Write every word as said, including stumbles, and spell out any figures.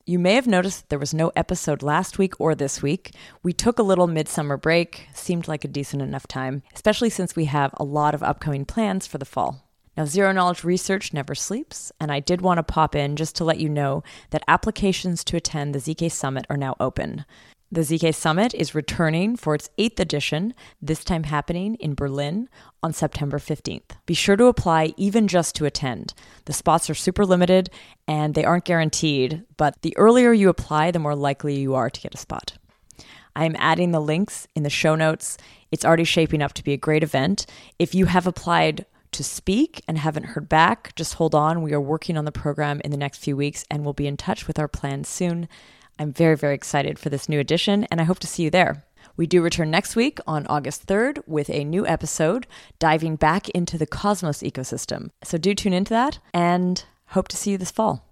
You may have noticed that there was no episode last week or this week. We took a little midsummer break, seemed like a decent enough time, especially since we have a lot of upcoming plans for the fall. Now, Zero Knowledge Research never sleeps, and I did want to pop in just to let you know that applications to attend the Z K Summit are now open. The Z K Summit is returning for its eighth edition, this time happening in Berlin on September fifteenth. Be sure to apply even just to attend. The spots are super limited and they aren't guaranteed, but the earlier you apply, the more likely you are to get a spot. I am adding the links in the show notes. It's already shaping up to be a great event. If you have applied to speak and haven't heard back, just hold on. We are working on the program in the next few weeks and we'll be in touch with our plans soon. I'm very, very excited for this new edition, and I hope to see you there. We do return next week on August third with a new episode diving back into the Cosmos ecosystem. So do tune into that, and hope to see you this fall.